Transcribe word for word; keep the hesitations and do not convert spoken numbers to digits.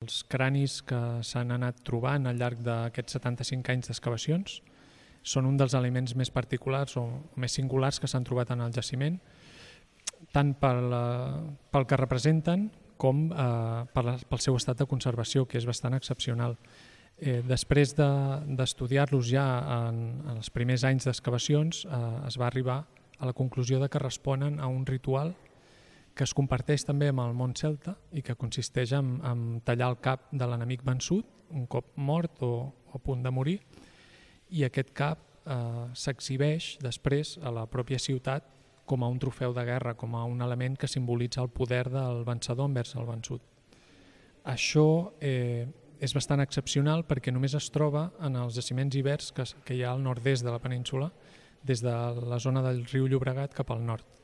els cranis que s'han anat trobant al llarg d'aquests setanta-cinc anys d'excavacions. Són un dels elements més particulars o més singulars que s'han trobat en el jaciment, tant pel, pel que representen com eh, pel seu estat de conservació, que és bastant excepcional. Eh, després d'estudiar-los de, ja en, en els primers anys d'excavacions, eh, es va arribar a la conclusió de que responen a un ritual que es comparteix també amb el món celta i que consisteix en, en tallar el cap de l'enemic vençut, un cop mort o, o a punt de morir, i aquest cap eh, s'exhibeix després a la pròpia ciutat com a un trofeu de guerra, com a un element que simbolitza el poder del vencedor envers el vençut. Això eh, és bastant excepcional perquè només es troba en els jaciments ibers que, que hi ha al nord-est de la península, des de la zona del riu Llobregat cap al nord.